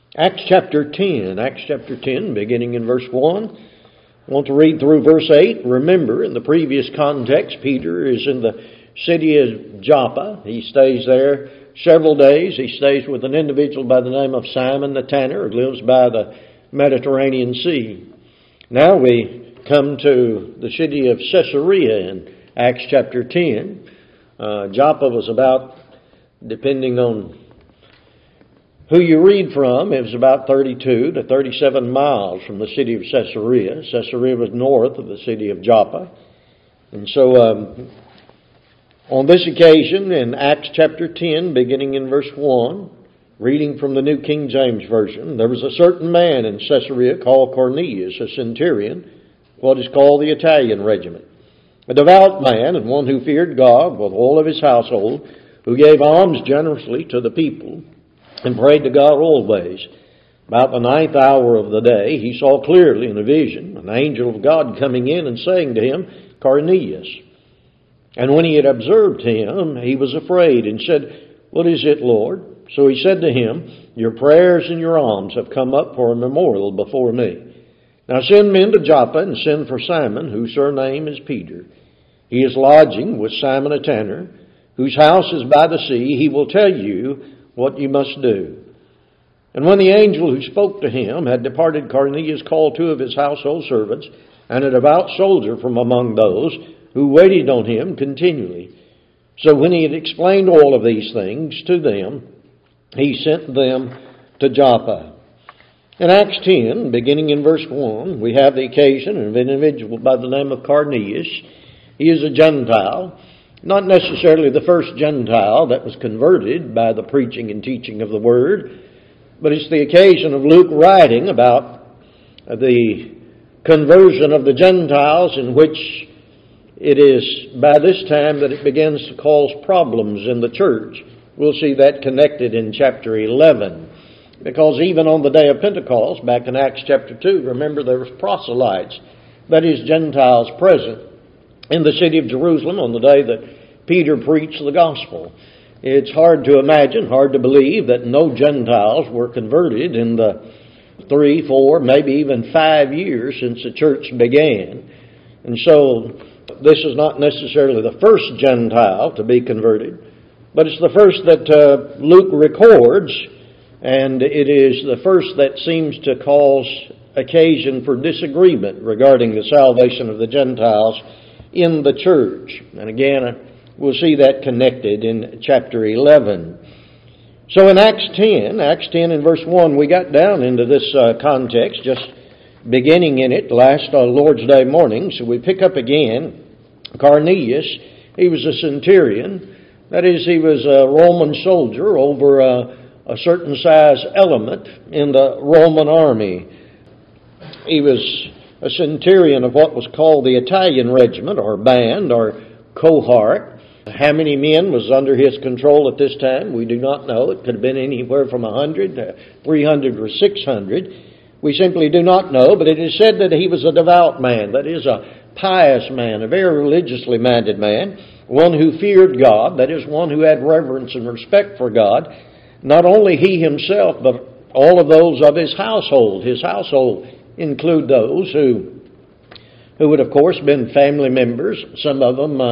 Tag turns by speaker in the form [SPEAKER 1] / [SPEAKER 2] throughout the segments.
[SPEAKER 1] Acts chapter 10, beginning in verse 1. I want to read through verse 8. Remember, in the previous context, Peter is in the city of Joppa. He stays there several days. He stays with an individual by the name of Simon the tanner, who lives by the Mediterranean Sea. Now we come to the city of Caesarea in Acts chapter 10. Joppa was about, depending on who you read from, it was about 32 to 37 miles from the city of Caesarea. Caesarea was north of the city of Joppa. And so on this occasion, in Acts chapter 10, beginning in verse 1, reading from the New King James Version, there was a certain man in Caesarea called Cornelius, a centurion, what is called the Italian regiment, a devout man and one who feared God with all of his household, who gave alms generously to the people, and prayed to God always. About the 9th hour of the day, he saw clearly in a vision an angel of God coming in and saying to him, Cornelius. And when he had observed him, he was afraid and said, What is it, Lord? So he said to him, Your prayers and your alms have come up for a memorial before me. Now send men to Joppa and send for Simon, whose surname is Peter. He is lodging with Simon a tanner, whose house is by the sea. He will tell you what you must do. And when the angel who spoke to him had departed, Cornelius called two of his household servants and a devout soldier from among those who waited on him continually. So when he had explained all of these things to them, he sent them to Joppa. In Acts 10, beginning in verse 1, we have the occasion of an individual by the name of Cornelius. He is a Gentile. Not necessarily the first Gentile that was converted by the preaching and teaching of the Word, but it's the occasion of Luke writing about the conversion of the Gentiles, in which it is by this time that it begins to cause problems in the church. We'll see that connected in chapter 11. Because even on the day of Pentecost, back in Acts chapter 2, remember there was proselytes, that is Gentiles present in the city of Jerusalem on the day that Peter preached the gospel. It's hard to imagine, hard to believe that no Gentiles were converted in the 3, 4, maybe even 5 years since the church began. And so this is not necessarily the first Gentile to be converted, but it's the first that Luke records, and it is the first that seems to cause occasion for disagreement regarding the salvation of the Gentiles in the church. And again, we'll see that connected in chapter 11. So in Acts 10 in verse 1, we got down into this context, just beginning in it last Lord's Day morning. So we pick up again. Cornelius, he was a centurion. That is, he was a Roman soldier over a certain size element in the Roman army. He was a centurion of what was called the Italian regiment, or band, or cohort. How many men was under his control at this time? We do not know. It could have been anywhere from 100 to 300 or 600. We simply do not know, but it is said that he was a devout man, that is, a pious man, a very religiously minded man, one who feared God, that is, one who had reverence and respect for God. Not only he himself, but all of those of his household. His household include those who would, of course, been family members, some of them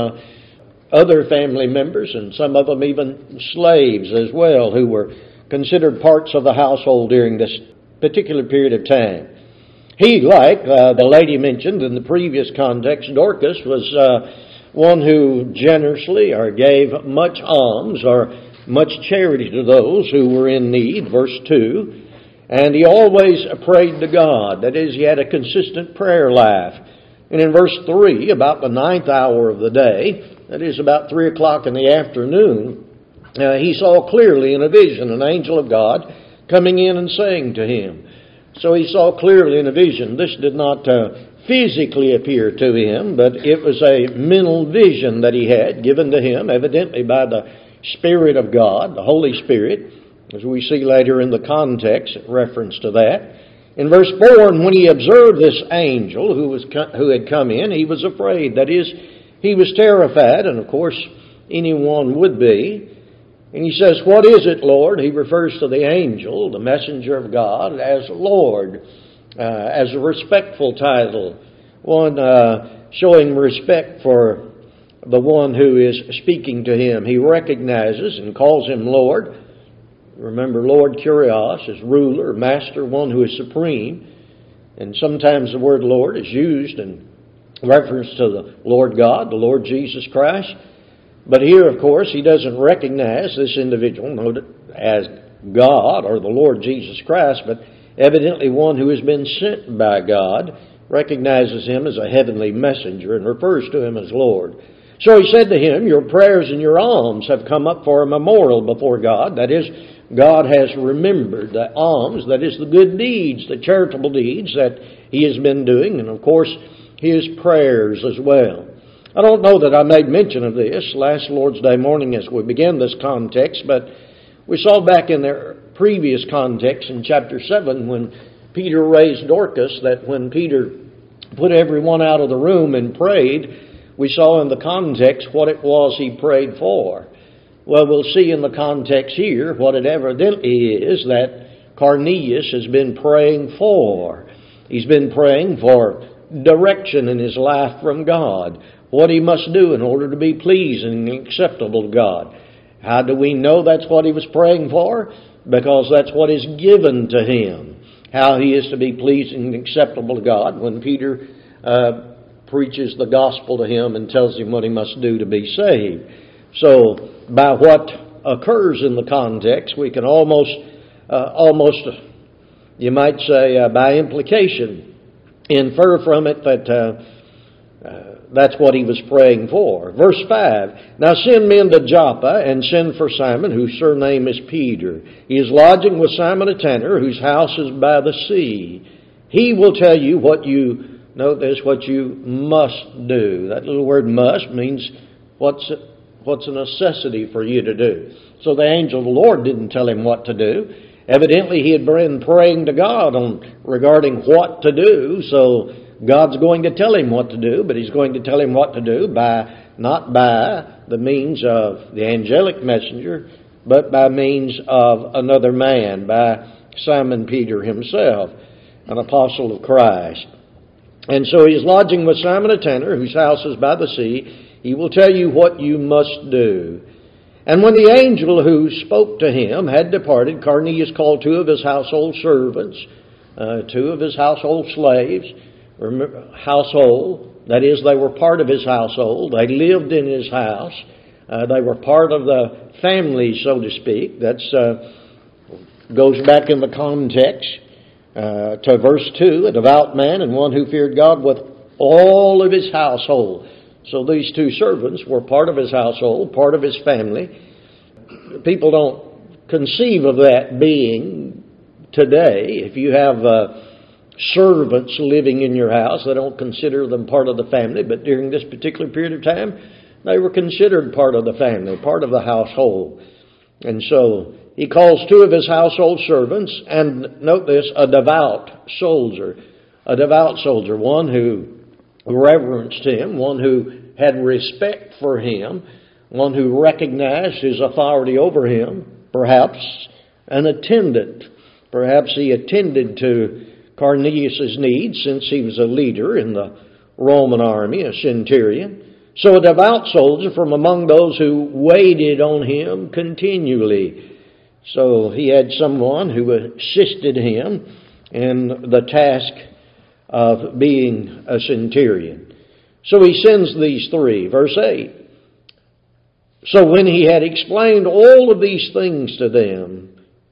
[SPEAKER 1] other family members, and some of them even slaves as well, who were considered parts of the household during this particular period of time. He, like the lady mentioned in the previous context, Dorcas, was one who generously or gave much alms or much charity to those who were in need, verse 2. And he always prayed to God. That is, he had a consistent prayer life. And in verse 3, about the 9th hour of the day, that is about 3 o'clock in the afternoon, he saw clearly in a vision an angel of God coming in and saying to him. So he saw clearly in a vision. This did not physically appear to him, but it was a mental vision that he had given to him, evidently by the Spirit of God, the Holy Spirit, as we see later in the context, reference to that. In verse 4, and when he observed this angel who had come in, he was afraid. That is, he was terrified, and of course anyone would be. And he says, "What is it, Lord?" He refers to the angel, the messenger of God, as Lord, as a respectful title, one showing respect for the one who is speaking to him. He recognizes and calls him Lord. Remember, Lord Kyrios is ruler, master, one who is supreme. And sometimes the word Lord is used in reference to the Lord God, the Lord Jesus Christ. But here, of course, he doesn't recognize this individual as God or the Lord Jesus Christ, but evidently one who has been sent by God, recognizes him as a heavenly messenger and refers to him as Lord. So he said to him, "Your prayers and your alms have come up for a memorial before God." That is, God has remembered the alms, that is, the good deeds, the charitable deeds that he has been doing, and of course, his prayers as well. I don't know that I made mention of this last Lord's Day morning as we began this context, but we saw back in the previous context in chapter 7 when Peter raised Dorcas that when Peter put everyone out of the room and prayed, we saw in the context what it was he prayed for. Well, we'll see in the context here what it evidently is that Cornelius has been praying for. He's been praying for direction in his life from God, what he must do in order to be pleasing and acceptable to God. How do we know that's what he was praying for? Because that's what is given to him, how he is to be pleasing and acceptable to God when Peter preaches the gospel to him and tells him what he must do to be saved. So, by what occurs in the context, we can almost, you might say, by implication, infer from it that that's what he was praying for. Verse 5, "Now send men to Joppa, and send for Simon, whose surname is Peter. He is lodging with Simon a tanner, whose house is by the sea. He will tell you what you," notice, "what you must do." That little word "must" means what's a necessity for you to do. So the angel of the Lord didn't tell him what to do. Evidently he had been praying to God regarding what to do, so God's going to tell him what to do, but he's going to tell him what to do not by the means of the angelic messenger, but by means of another man, by Simon Peter himself, an apostle of Christ. And so he's lodging with Simon a tanner, whose house is by the sea. He will tell you what you must do. And when the angel who spoke to him had departed, Cornelius called two of his household servants, two of his household slaves, that is, they were part of his household. They lived in his house. They were part of the family, so to speak. That goes back in the context to verse 2, "A devout man and one who feared God with all of his household." So these two servants were part of his household, part of his family. People don't conceive of that being today. If you have servants living in your house, they don't consider them part of the family, but during this particular period of time, they were considered part of the family, part of the household. And so he calls two of his household servants, and note this, a devout soldier, one who reverenced him, one who had respect for him, one who recognized his authority over him, perhaps an attendant. Perhaps he attended to Cornelius' needs since he was a leader in the Roman army, a centurion. So a devout soldier from among those who waited on him continually. So he had someone who assisted him in the task of being a centurion. So he sends these three. Verse 8. "So when he had explained all of these things to them,"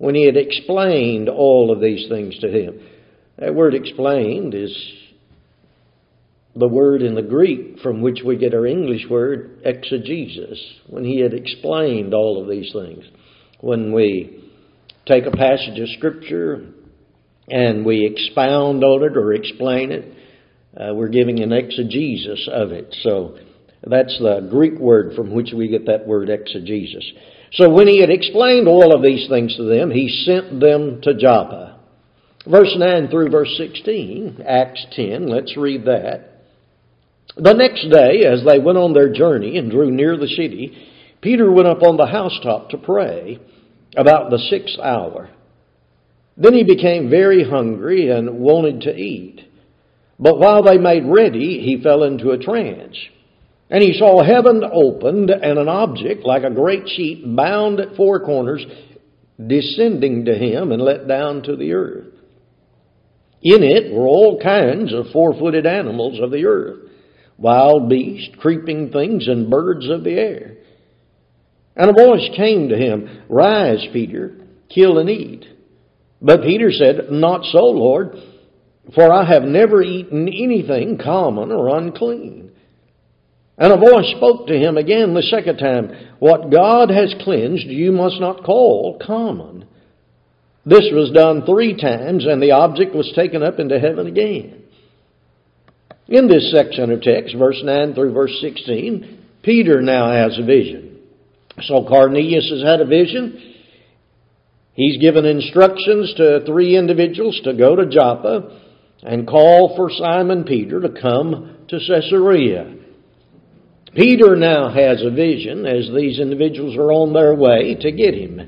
[SPEAKER 1] that word explained is the word in the Greek from which we get our English word exegesis. When he had explained all of these things. When we take a passage of Scripture and we expound on it or explain it, we're giving an exegesis of it. So that's the Greek word from which we get that word exegesis. So when he had explained all of these things to them, he sent them to Joppa. Verse 9 through verse 16, Acts 10, let's read that. "The next day, as they went on their journey and drew near the city, Peter went up on the housetop to pray about the 6th hour. Then he became very hungry and wanted to eat. But while they made ready, he fell into a trance. And he saw heaven opened and an object like a great sheet bound at 4 corners descending to him and let down to the earth. In it were all kinds of 4-footed animals of the earth, wild beasts, creeping things, and birds of the air. And a voice came to him, "Rise, Peter, kill and eat." But Peter said, "Not so, Lord, for I have never eaten anything common or unclean." And a voice spoke to him again the second time, "What God has cleansed you must not call common." This was done 3 times, and the object was taken up into heaven again. In this section of text, verse 9 through verse 16, Peter now has a vision. So Cornelius has had a vision. He's given instructions to 3 individuals to go to Joppa and call for Simon Peter to come to Caesarea. Peter now has a vision as these individuals are on their way to get him.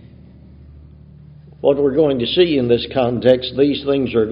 [SPEAKER 1] What we're going to see in this context, these things are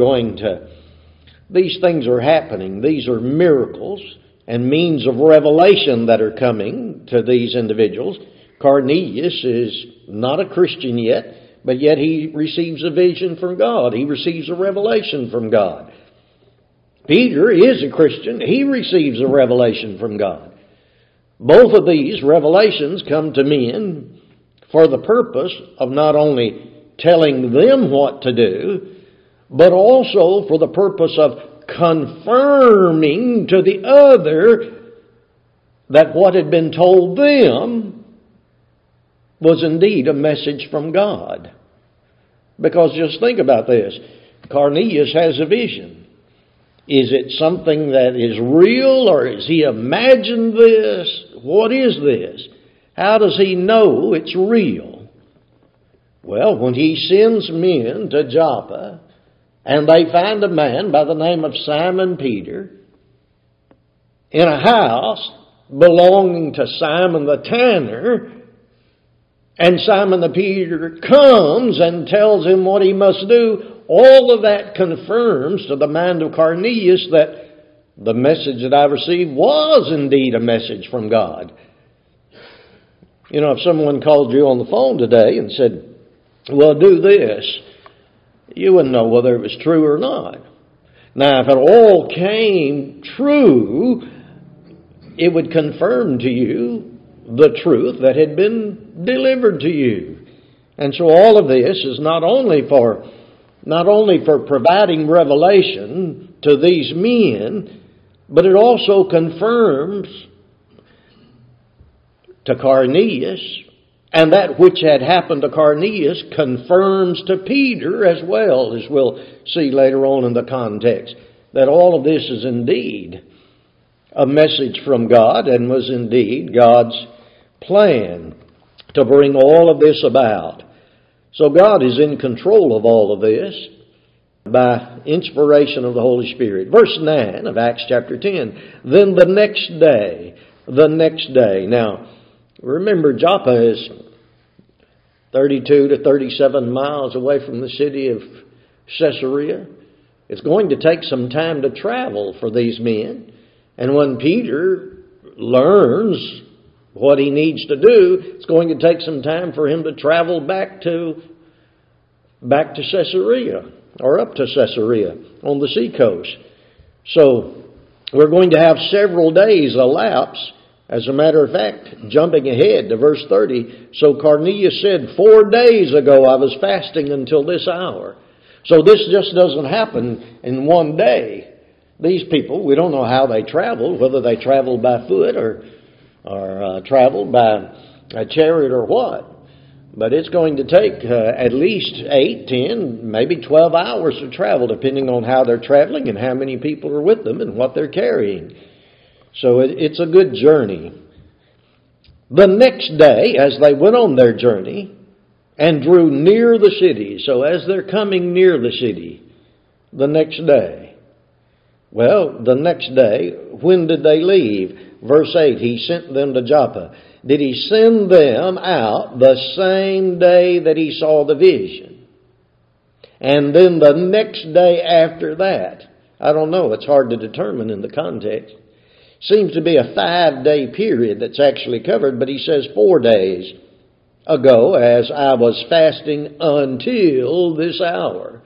[SPEAKER 1] happening. These are miracles and means of revelation that are coming to these individuals. Cornelius is not a Christian yet, but yet he receives a vision from God. He receives a revelation from God. Peter is a Christian. He receives a revelation from God. Both of these revelations come to men for the purpose of not only telling them what to do, but also for the purpose of confirming to the other that what had been told them was indeed a message from God. Because just think about this. Cornelius has a vision. Is it something that is real, or has he imagined this? What is this? How does he know it's real? Well, when he sends men to Joppa, and they find a man by the name of Simon Peter in a house belonging to Simon the tanner, and Simon the Peter comes and tells him what he must do, all of that confirms to the mind of Cornelius that the message that I received was indeed a message from God. You know, if someone called you on the phone today and said, "Well, do this," you wouldn't know whether it was true or not. Now, if it all came true, it would confirm to you the truth that had been delivered to you. And so all of this is not only for providing revelation to these men, but it also confirms to Cornelius, and that which had happened to Cornelius confirms to Peter as well, as we'll see later on in the context, that all of this is indeed a message from God and was indeed God's plan to bring all of this about. So God is in control of all of this by inspiration of the Holy Spirit. Verse 9 of Acts chapter 10. Then the next day. Now, remember, Joppa is 32 to 37 miles away from the city of Caesarea. It's going to take some time to travel for these men. And when Peter learns what he needs to do, it's going to take some time for him to travel back to Caesarea, or up to Caesarea on the seacoast. So we're going to have several days elapse. As a matter of fact, jumping ahead to verse 30, so Cornelius said, 4 days ago I was fasting until this hour. So this just doesn't happen in one day. These people, we don't know how they traveled, whether they traveled by foot or traveled by a chariot or what. But it's going to take at least 8, 10, maybe 12 hours to travel, depending on how they're traveling and how many people are with them and what they're carrying. So it's a good journey. The next day, as they went on their journey and drew near the city, so as they're coming near the city, the next day, when did they leave? Verse 8, he sent them to Joppa. did he send them out the same day that he saw the vision. And then the next day after that. I don't know, it's hard to determine in the context. Seems to be a 5-day period that's actually covered, but he says 4 days ago as I was fasting until this hour.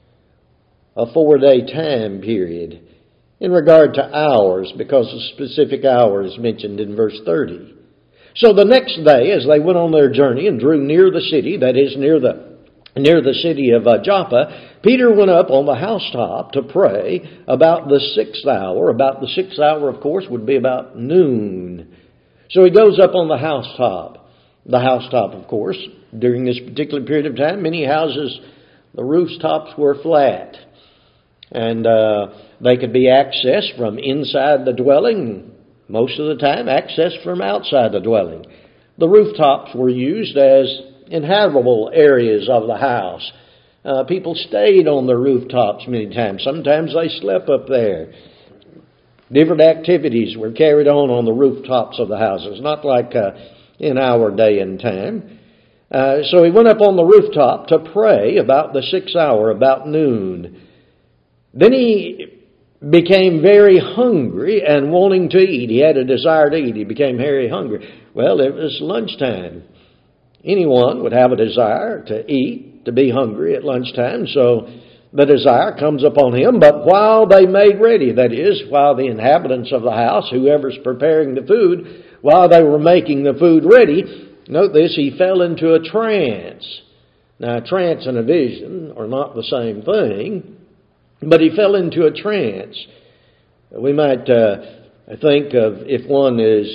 [SPEAKER 1] A 4-day time period in regard to hours, because a specific hour is mentioned in verse 30. So the next day, as they went on their journey and drew near the city, that is near the city of Joppa, Peter went up on the housetop to pray about the 6th hour. About the 6th hour, of course, would be about noon. So he goes up on the housetop. The housetop, of course, during this particular period of time, many houses, the rooftops were flat. And they could be accessed from inside the dwelling, most of the time accessed from outside the dwelling. The rooftops were used as inhabitable areas of the house. People stayed on the rooftops many times. Sometimes they slept up there. Different activities were carried on the rooftops of the houses, not like in our day and time. So he went up on the rooftop to pray about the 6th hour, about noon. Then he became very hungry and wanting to eat. He had a desire to eat. He became very hungry. Well, it was lunchtime. Anyone would have a desire to eat, to be hungry at lunchtime, so the desire comes upon him. But while they made ready, that is, while the inhabitants of the house, whoever's preparing the food, while they were making the food ready, note this, he fell into a trance. Now, a trance and a vision are not the same thing, but he fell into a trance. We might think of if one is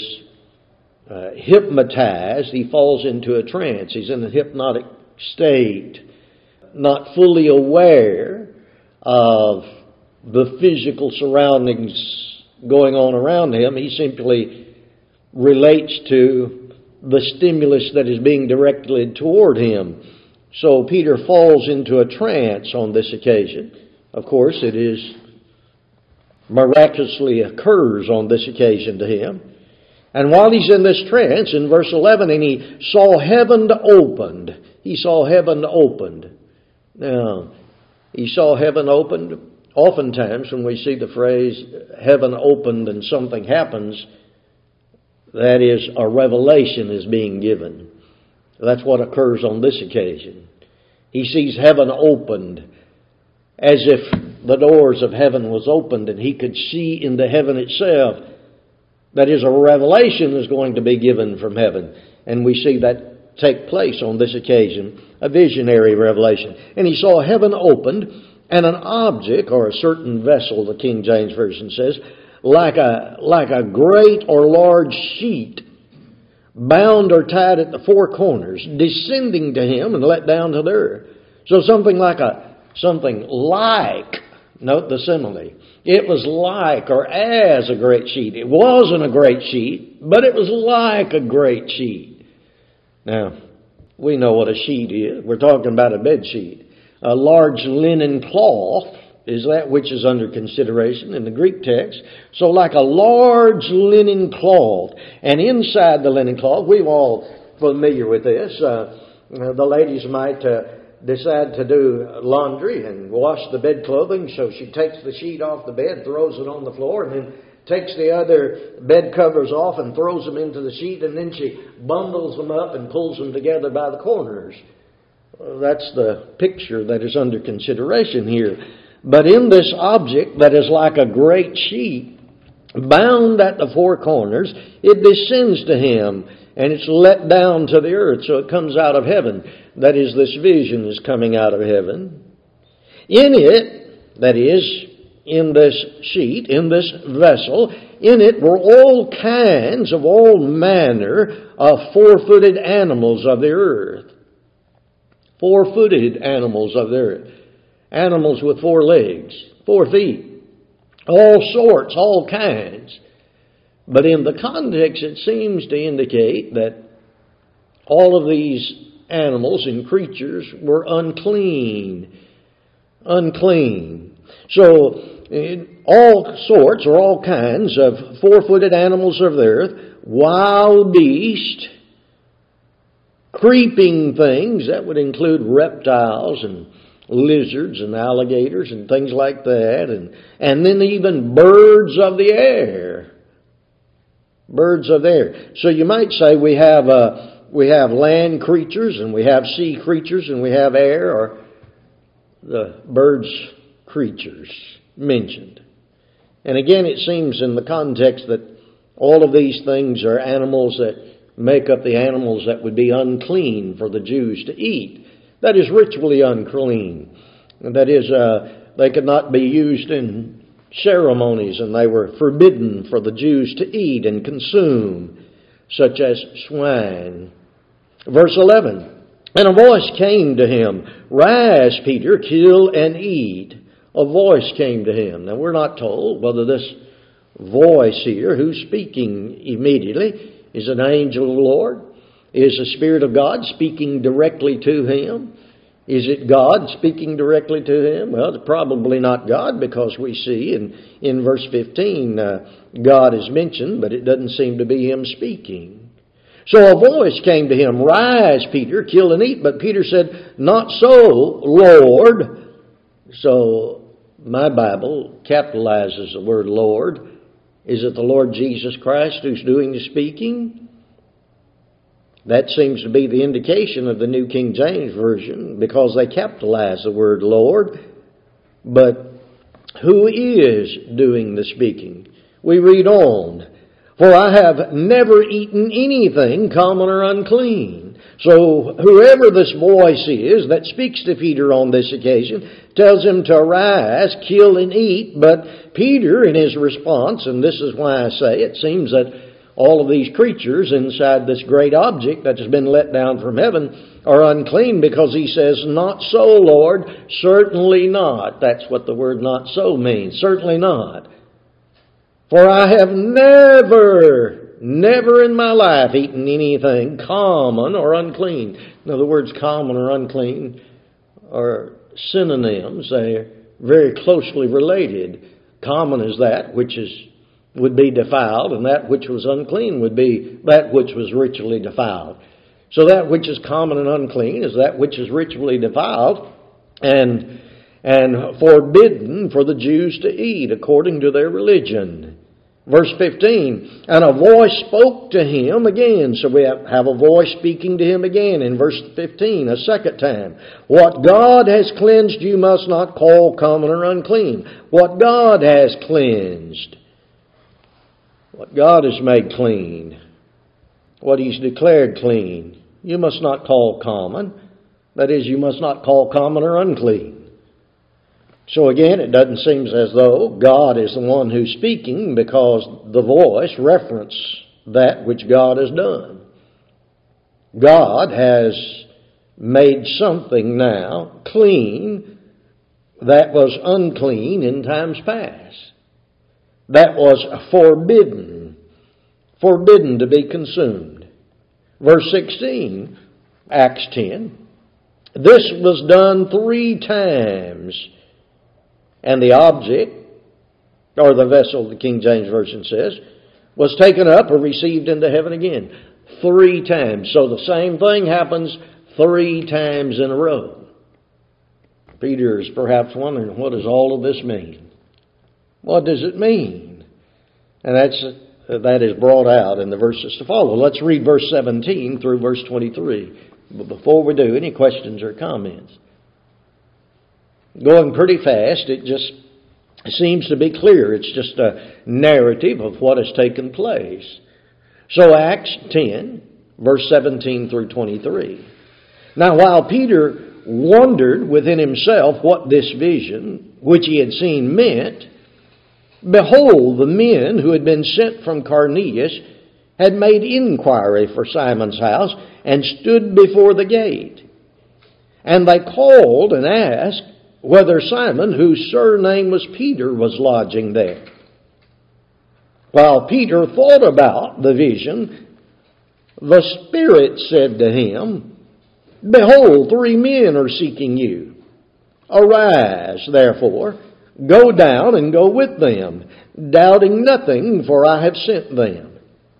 [SPEAKER 1] hypnotized, he falls into a trance. He's in a hypnotic state, not fully aware of the physical surroundings going on around him. He simply relates to the stimulus that is being directed toward him. So Peter falls into a trance on this occasion. Of course, it is miraculously occurs on this occasion to him. And while he's in this trance, in verse 11, and he saw heaven opened. He saw heaven opened. Now, he saw heaven opened. Oftentimes, when we see the phrase heaven opened and something happens, that is, a revelation is being given. That's what occurs on this occasion. He sees heaven opened, as if the doors of heaven was opened and he could see into heaven itself. That is, a revelation is going to be given from heaven. And we see that take place on this occasion, a visionary revelation. And he saw heaven opened, and an object, or a certain vessel, the King James Version says, like a great or large sheet, bound or tied at the four corners, descending to him and let down to the earth. So something like, note the simile. It was like or as a great sheet. It wasn't a great sheet, but it was like a great sheet. Now, we know what a sheet is. We're talking about a bed sheet. A large linen cloth is that which is under consideration in the Greek text. So like a large linen cloth. And inside the linen cloth, we're all familiar with this. The ladies might decide to do laundry and wash the bed clothing, so she takes the sheet off the bed, throws it on the floor, and then takes the other bed covers off and throws them into the sheet, and then she bundles them up and pulls them together by the corners. That's the picture that is under consideration here. But in this object that is like a great sheet, bound at the four corners, it descends to him, and it's let down to the earth, so it comes out of heaven. That is, this vision is coming out of heaven. In it, that is, in this sheet, in this vessel, in it were all kinds of all manner of four-footed animals of the earth. Four-footed animals of the earth. Animals with 4 legs, 4 feet. All sorts, all kinds. But in the context, it seems to indicate that all of these animals and creatures were unclean. Unclean. So all sorts or all kinds of four-footed animals of the earth, wild beasts, creeping things. That would include reptiles and lizards and alligators and things like that. And then even birds of the air. Birds of the air. So you might say we have land creatures and we have sea creatures and we have air, or the birds creatures mentioned. And again, it seems in the context that all of these things are animals that make up the animals that would be unclean for the Jews to eat. That is ritually unclean. And that is, they could not be used in ceremonies, and they were forbidden for the Jews to eat and consume, such as swine. Verse 11, and a voice came to him, "Rise, Peter, kill and eat." A voice came to him. Now, we're not told whether this voice here, who's speaking immediately, is an angel of the Lord. Is the Spirit of God speaking directly to him? Is it God speaking directly to him? Well, it's probably not God, because we see in verse 15 God is mentioned, but it doesn't seem to be him speaking. So a voice came to him, "Rise, Peter, kill and eat." But Peter said, "Not so, Lord." So my Bible capitalizes the word Lord. Is it the Lord Jesus Christ who's doing the speaking? That seems to be the indication of the New King James Version, because they capitalize the word Lord. But who is doing the speaking? We read on, "For I have never eaten anything common or unclean." So whoever this voice is that speaks to Peter on this occasion tells him to arise, kill and eat. But Peter, in his response, and this is why I say it seems that all of these creatures inside this great object that has been let down from heaven are unclean, because he says, "Not so, Lord, certainly not." That's what the word "not so" means. Certainly not. "For I have never in my life eaten anything common or unclean." Now, the words common or unclean are synonyms. They're very closely related. Common is that which would be defiled, and that which was unclean would be that which was ritually defiled. So that which is common and unclean is that which is ritually defiled and forbidden for the Jews to eat according to their religion. Verse 15, and a voice spoke to him again. So we have a voice speaking to him again in verse 15, a second time. "What God has cleansed you must not call common or unclean." What God has cleansed. What God has made clean, what He's declared clean, you must not call common. That is, you must not call common or unclean. So again, it doesn't seem as though God is the one who's speaking, because the voice references that which God has done. God has made something now clean that was unclean in times past. That was forbidden to be consumed. Verse 16, Acts 10, "This was done 3 times, and the object," or the vessel, the King James Version says, "was taken up or received into heaven again." 3 times. So the same thing happens 3 times in a row. Peter is perhaps wondering, what does all of this mean? What does it mean? And that is brought out in the verses to follow. Let's read verse 17 through verse 23. But before we do, any questions or comments? Going pretty fast, it just seems to be clear. It's just a narrative of what has taken place. So Acts 10, verse 17 through 23. "Now while Peter wondered within himself what this vision, which he had seen, meant, behold, the men who had been sent from Cornelius had made inquiry for Simon's house and stood before the gate. And they called and asked whether Simon, whose surname was Peter, was lodging there. While Peter thought about the vision, the Spirit said to him, Behold, 3 men are seeking you. Arise, therefore, Go down and go with them, doubting nothing, for I have sent them.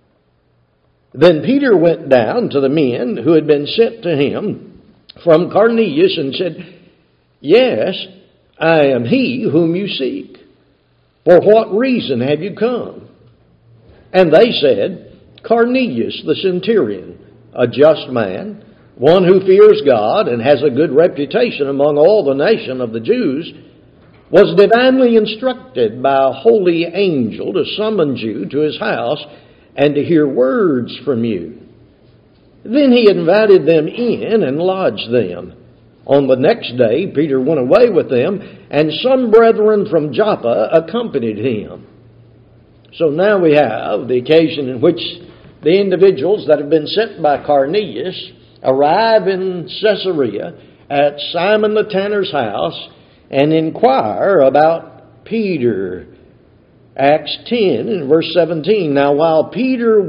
[SPEAKER 1] Then Peter went down to the men who had been sent to him from Cornelius and said, Yes, I am he whom you seek. For what reason have you come? And they said, Cornelius the centurion, a just man, one who fears God and has a good reputation among all the nation of the Jews, was divinely instructed by a holy angel to summon you to his house and to hear words from you. Then he invited them in and lodged them. On the next day, Peter went away with them, and some brethren from Joppa accompanied him. So now we have the occasion in which the individuals that have been sent by Cornelius arrive in Caesarea at Simon the tanner's house and inquire about Peter. Acts 10 and verse 17. Now while Peter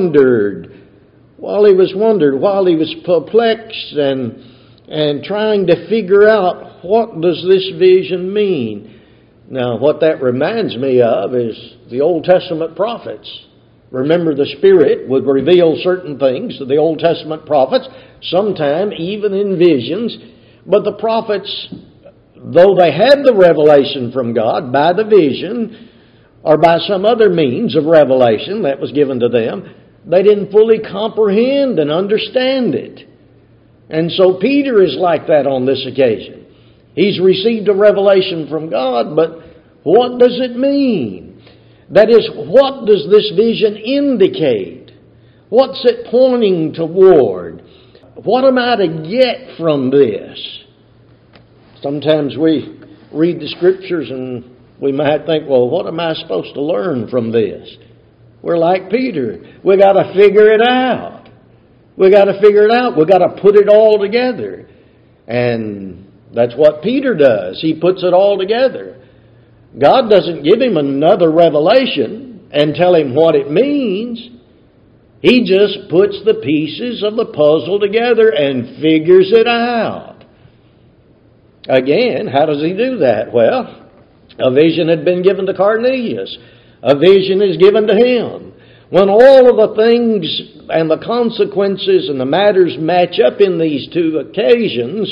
[SPEAKER 1] while he was perplexed and trying to figure out what does this vision mean. Now what that reminds me of is the Old Testament prophets. Remember, the Spirit would reveal certain things to the Old Testament prophets, sometime even in visions. But the prophets, though they had the revelation from God by the vision or by some other means of revelation that was given to them, they didn't fully comprehend and understand it. And so Peter is like that on this occasion. He's received a revelation from God, but what does it mean? That is, what does this vision indicate? What's it pointing toward? What am I to get from this? Sometimes we read the Scriptures and we might think, well, what am I supposed to learn from this? We're like Peter. We got to figure it out. We got to figure it out. We got to put it all together. And that's what Peter does. He puts it all together. God doesn't give him another revelation and tell him what it means. He just puts the pieces of the puzzle together and figures it out. Again, how does he do that? Well, a vision had been given to Cornelius. A vision is given to him. When all of the things and the consequences and the matters match up in these two occasions,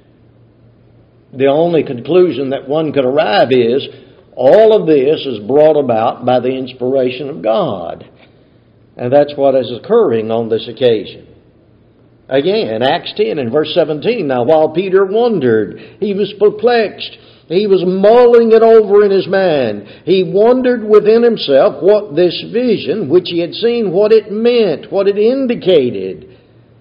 [SPEAKER 1] the only conclusion that one could arrive is all of this is brought about by the inspiration of God. And that's what is occurring on this occasion. Again, Acts 10 and verse 17. Now while Peter wondered, he was perplexed. He was mulling it over in his mind. He wondered within himself what this vision, which he had seen, what it meant, what it indicated.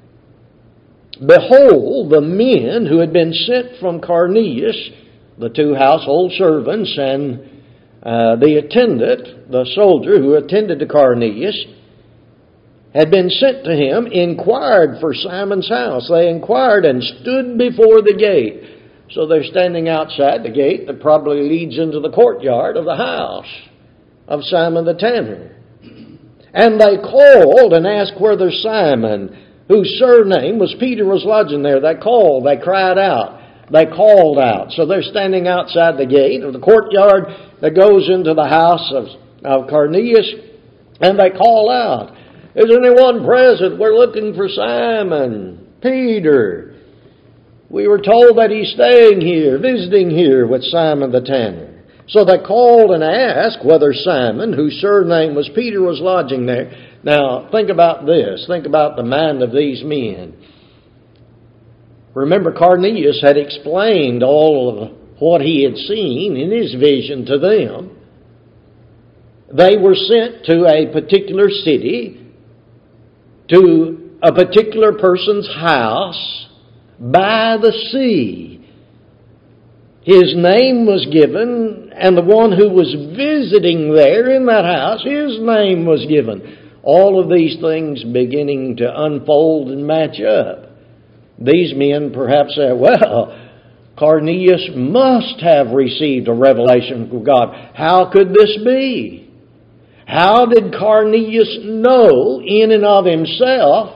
[SPEAKER 1] Behold, the men who had been sent from Cornelius, the two household servants, and the attendant, the soldier who attended to Cornelius, had been sent to him, inquired for Simon's house. They inquired and stood before the gate. So they're standing outside the gate that probably leads into the courtyard of the house of Simon the tanner. And they called and asked whether Simon, whose surname was Peter, was lodging there. They called, they cried out, they called out. So they're standing outside the gate of the courtyard that goes into the house of Cornelius, and they call out, "Is anyone present? We're looking for Simon, Peter. We were told that he's staying here, visiting here with Simon the tanner." So they called and asked whether Simon, whose surname was Peter, was lodging there. Now, think about this. Think about the mind of these men. Remember, Cornelius had explained all of what he had seen in his vision to them. They were sent to a particular city, to a particular person's house, by the sea. His name was given, and the one who was visiting there in that house, his name was given. All of these things beginning to unfold and match up. These men perhaps say, well, Cornelius must have received a revelation from God. How could this be? How did Cornelius know in and of himself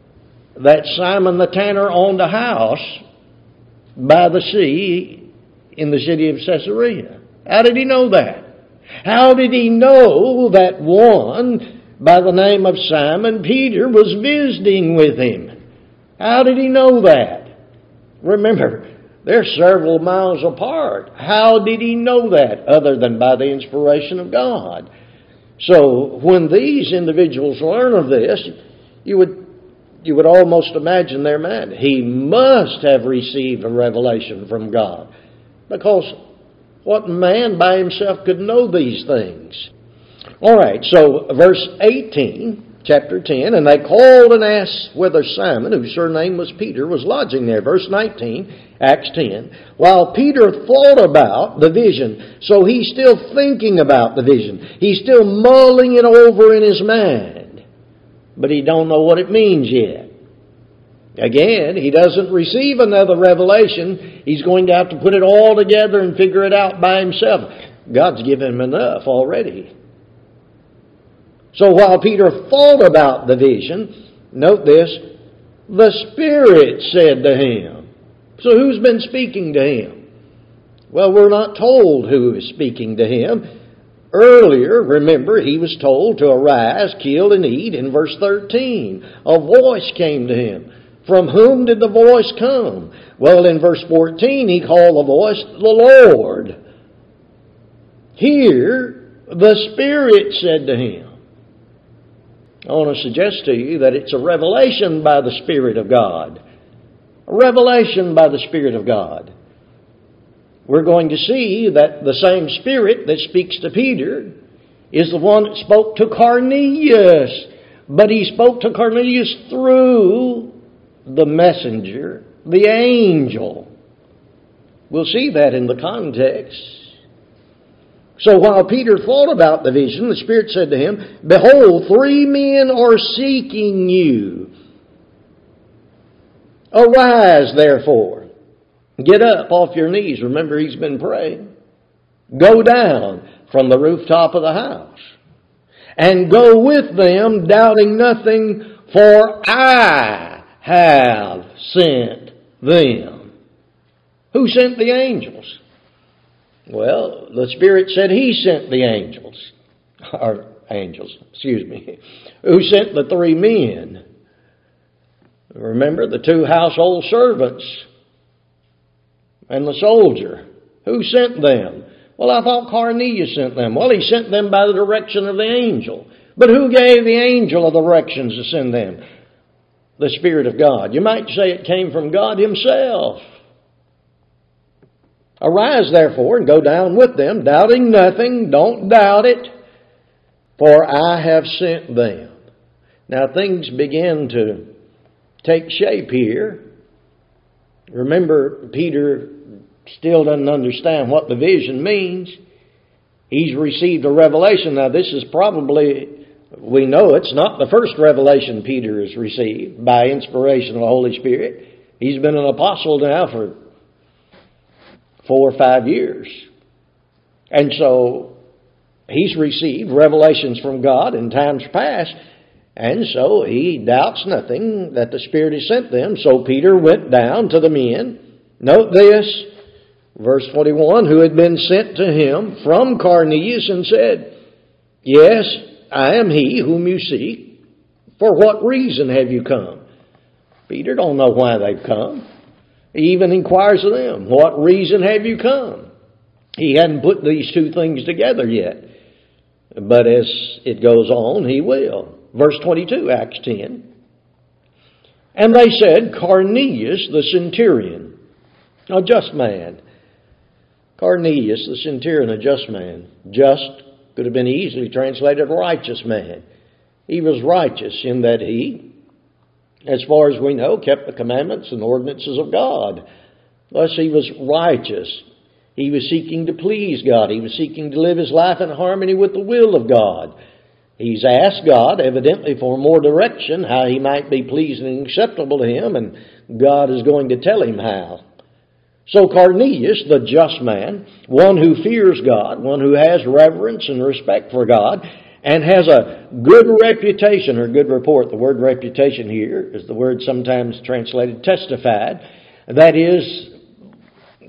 [SPEAKER 1] that Simon the tanner owned a house by the sea in the city of Caesarea. How did he know that? How did he know that one by the name of Simon Peter was visiting with him? How did he know that? Remember, they're several miles apart. How did he know that other than by the inspiration of God? So when these individuals learn of this, you would almost imagine their mind. He must have received a revelation from God. Because what man by himself could know these things? All right, so verse 18, chapter 10, and they called and asked whether Simon, whose surname was Peter, was lodging there. Verse 19, Acts 10. While Peter thought about the vision, so he's still thinking about the vision. He's still mulling it over in his mind. But he don't know what it means yet. Again, he doesn't receive another revelation. He's going to have to put it all together and figure it out by himself. God's given him enough already. So while Peter thought about the vision, note this, the Spirit said to him. So who's been speaking to him? Well, we're not told who is speaking to him. Earlier, remember, he was told to arise, kill, and eat. In verse 13, a voice came to him. From whom did the voice come? Well, in verse 14, he called the voice the Lord. Here, the Spirit said to him. I want to suggest to you that it's a revelation by the Spirit of God. A revelation by the Spirit of God. We're going to see that the same Spirit that speaks to Peter is the one that spoke to Cornelius. But he spoke to Cornelius through the messenger, the angel. We'll see that in the context. So while Peter thought about the vision, the Spirit said to him, behold, 3 men are seeking you. Arise, therefore. Get up off your knees. Remember, he's been praying. Go down from the rooftop of the house. And go with them, doubting nothing, for I have sent them. Who sent the angels? Well, the Spirit said he sent the angels. Who sent the 3 men? Remember the 2 household servants and the soldier. Who sent them? Well, I thought Cornelius sent them. Well, he sent them by the direction of the angel. But who gave the angel the directions to send them? The Spirit of God. You might say it came from God himself. Arise, therefore, and go down with them, doubting nothing. Don't doubt it, for I have sent them. Now, things begin to take shape here. Remember, Peter still doesn't understand what the vision means. He's received a revelation. Now, this is probably, we know it's not the first revelation Peter has received by inspiration of the Holy Spirit. He's been an apostle now for 4 or 5 years. And so he's received revelations from God in times past, and so he doubts nothing that the Spirit has sent them. So Peter went down to the men. Note this, verse 21, who had been sent to him from Cornelius, and said, yes, I am he whom you seek. For what reason have you come? Peter don't know why they've come. He even inquires of them, what reason have you come? He hadn't put these 2 things together yet. But as it goes on, he will. Verse 22, Acts 10. And they said, Cornelius the centurion, a just man. Cornelius the centurion, a just man. Just could have been easily translated righteous man. He was righteous in that he, as far as we know, kept the commandments and ordinances of God. Thus he was righteous. He was seeking to please God. He was seeking to live his life in harmony with the will of God. He's asked God, evidently, for more direction, how he might be pleasing and acceptable to him, and God is going to tell him how. So Cornelius, the just man, one who fears God, one who has reverence and respect for God, and has a good reputation or good report. The word reputation here is the word sometimes translated testified. That is,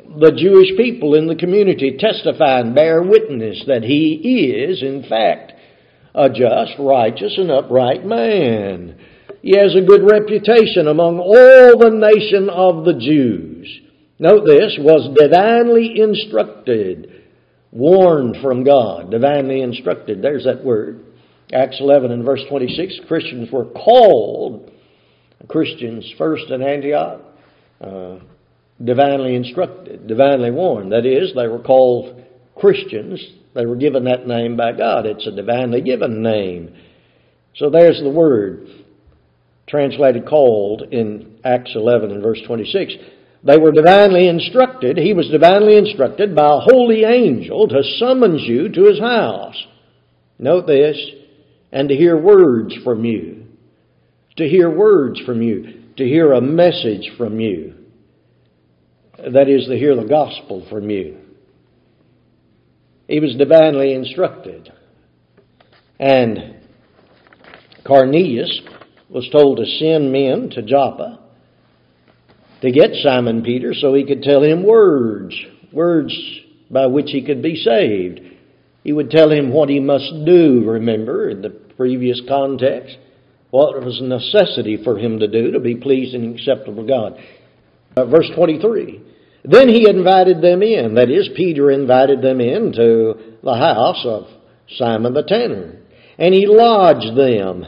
[SPEAKER 1] the Jewish people in the community testify and bear witness that he is, in fact, a just, righteous, and upright man. He has a good reputation among all the nation of the Jews. Note this, was divinely instructed, warned from God, divinely instructed. There's that word. Acts 11 and verse 26, Christians were called, Christians first in Antioch, divinely instructed, divinely warned. That is, they were called Christians. They were given that name by God. It's a divinely given name. So there's the word translated called in Acts 11 and verse 26. They were divinely instructed. He was divinely instructed by a holy angel to summons you to his house. Note this, and to hear words from you. To hear words from you. To hear a message from you. That is, to hear the gospel from you. He was divinely instructed. And Cornelius was told to send men to Joppa to get Simon Peter so he could tell him words by which he could be saved. He would tell him what he must do, remember, in the previous context, what was a necessity for him to do to be pleased and acceptable to God. Verse 23, then he invited them in, that is, Peter invited them into the house of Simon the tanner, and he lodged them.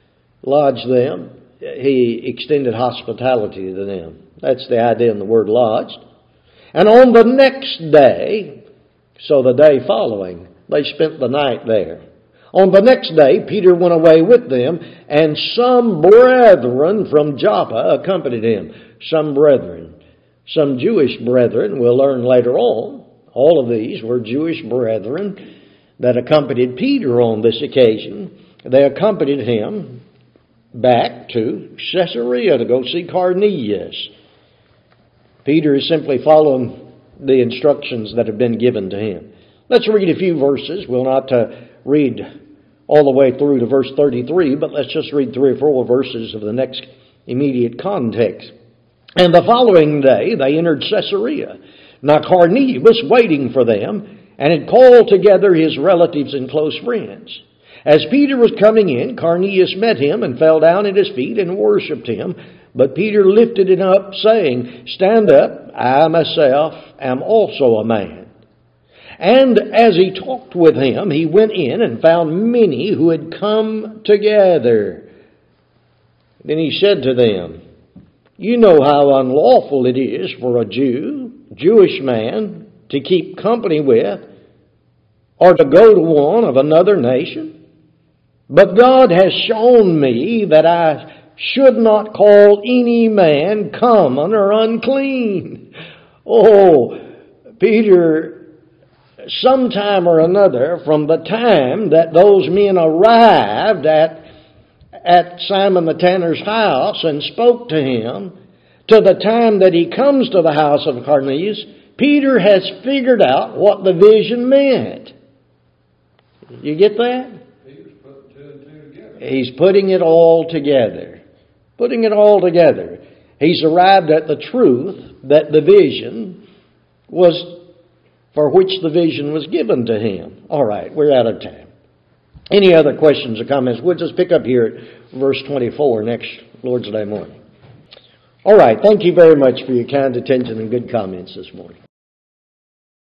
[SPEAKER 1] He extended hospitality to them. That's the idea in the word lodged. And on the next day, so the day following, they spent the night there. On the next day, Peter went away with them, and some brethren from Joppa accompanied him. Some brethren. Some Jewish brethren, we'll learn later on. All of these were Jewish brethren that accompanied Peter on this occasion. They accompanied him back to Caesarea to go see Cornelius. Peter is simply following the instructions that have been given to him. Let's read a few verses. We'll not read all the way through to verse 33, but let's just read 3 or 4 verses of the next immediate context. And the following day they entered Caesarea. Now Cornelius was waiting for them and had called together his relatives and close friends. As Peter was coming in, Cornelius met him and fell down at his feet and worshipped him. But Peter lifted him up, saying, stand up, I myself am also a man. And as he talked with him, he went in and found many who had come together. Then he said to them, you know how unlawful it is for a Jewish man, to keep company with, or to go to one of another nation. But God has shown me that I should not call any man common or unclean. Oh, Peter, sometime or another, from the time that those men arrived at Simon the tanner's house and spoke to him, to the time that he comes to the house of Cornelius, Peter has figured out what the vision meant. You get that? He's putting it all together. Putting it all together. He's arrived at the truth that the vision was, for which the vision was given to him. All right, we're out of time. Any other questions or comments? We'll just pick up here at verse 24 next Lord's Day morning. All right, thank you very much for your kind attention and good comments this morning.